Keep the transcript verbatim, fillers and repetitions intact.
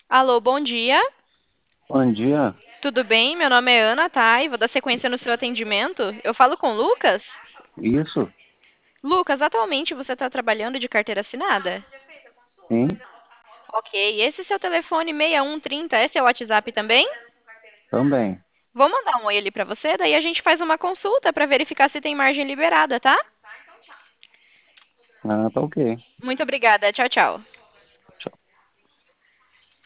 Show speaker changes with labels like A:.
A: Alô, bom dia.
B: Bom dia.
A: Tudo bem? Meu nome é Ana, tá? E vou dar sequência no seu atendimento. Eu falo com o Lucas?
B: Isso?
A: Lucas, atualmente você está trabalhando de carteira assinada?
B: Sim,
A: Ok. Esse seu telefone seis um três zero é seu WhatsApp também?
B: também.
A: Vou mandar um oi ali pra você, daí a gente faz uma consulta para verificar se tem margem liberada, tá?
B: Ah, tá ok.
A: Muito obrigada. Tchau, tchau.